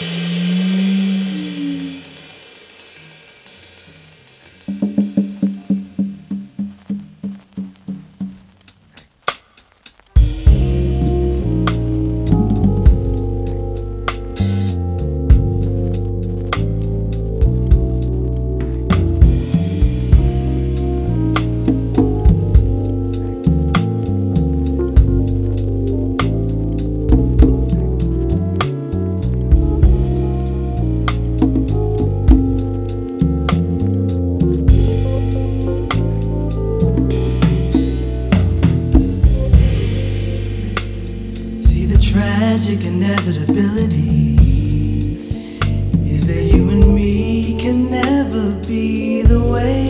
Tragic inevitability is that you and me can never be the way